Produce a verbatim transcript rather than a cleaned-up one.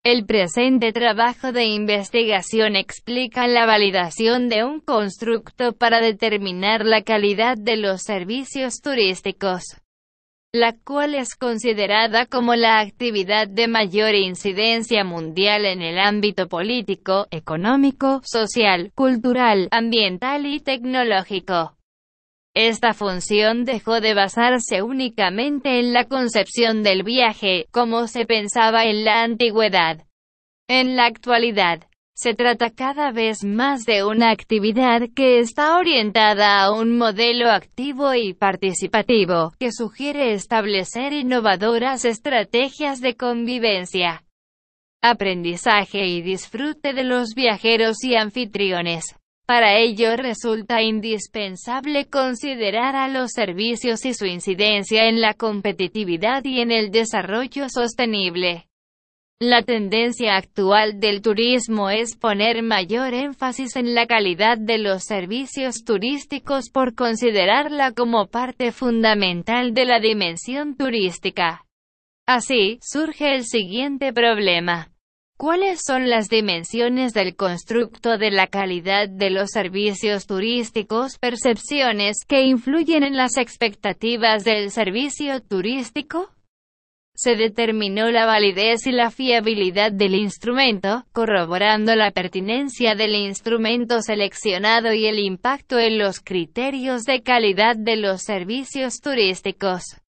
El presente trabajo de investigación explica la validación de un constructo para determinar la calidad de los servicios turísticos, la cual es considerada como la actividad de mayor incidencia mundial en el ámbito político, económico, social, cultural, ambiental y tecnológico. Esta función dejó de basarse únicamente en la concepción del viaje, como se pensaba en la antigüedad. En la actualidad, se trata cada vez más de una actividad que está orientada a un modelo activo y participativo, que sugiere establecer innovadoras estrategias de convivencia, aprendizaje y disfrute de los viajeros y anfitriones. Para ello resulta indispensable considerar a los servicios y su incidencia en la competitividad y en el desarrollo sostenible. La tendencia actual del turismo es poner mayor énfasis en la calidad de los servicios turísticos por considerarla como parte fundamental de la dimensión turística. Así, surge el siguiente problema. ¿Cuáles son las dimensiones del constructo de la calidad de los servicios turísticos? Percepciones que influyen en las expectativas del servicio turístico. Se determinó la validez y la fiabilidad del instrumento, corroborando la pertinencia del instrumento seleccionado y el impacto en los criterios de calidad de los servicios turísticos.